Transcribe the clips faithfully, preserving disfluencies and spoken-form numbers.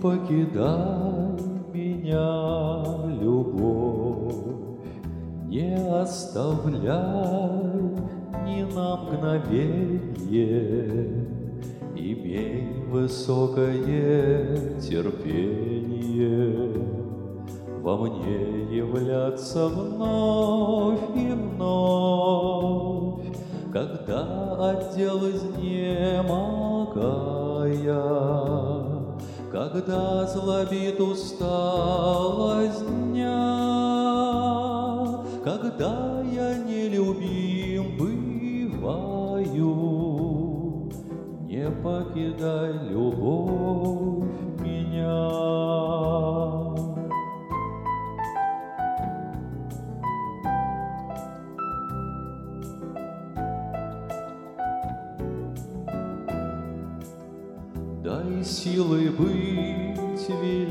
покидай меня, любовь, не оставляй ни на мгновенье, имей высокое терпение во мне являться вновь и вновь, когда отдел изнемогая, когда злобит усталость дня, когда я нелюбим бываю, не покидай, любовь, меня. Дай силы быть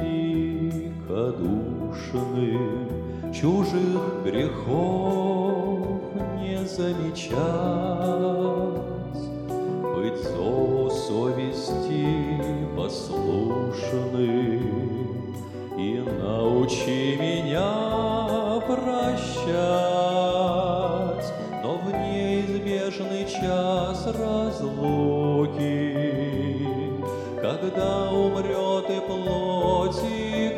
великодушным, чужих грехов не замечать, быть зову совести послушным, и научи меня прощать, но в неизбежный час разлуки, когда умрет и плоть, и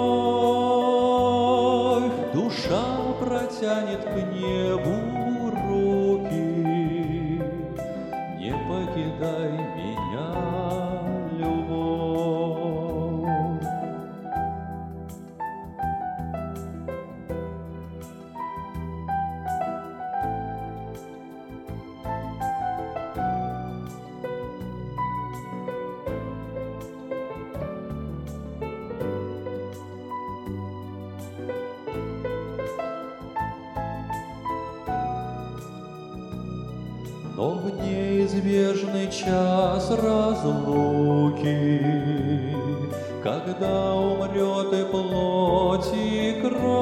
кровь, душа протянет к небу руки, не покидай меня, любовь. Но в неизбежный час разлуки, когда умрет и плоть, и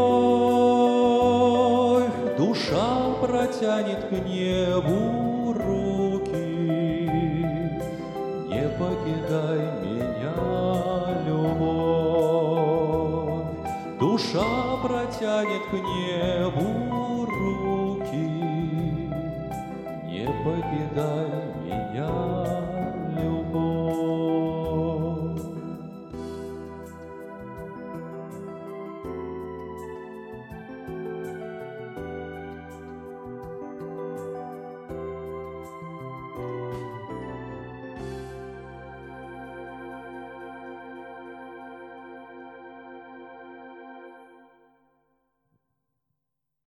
кровь, душа протянет к небу руки, не покидай меня, любовь. Душа протянет к небу руки, не покидай меня.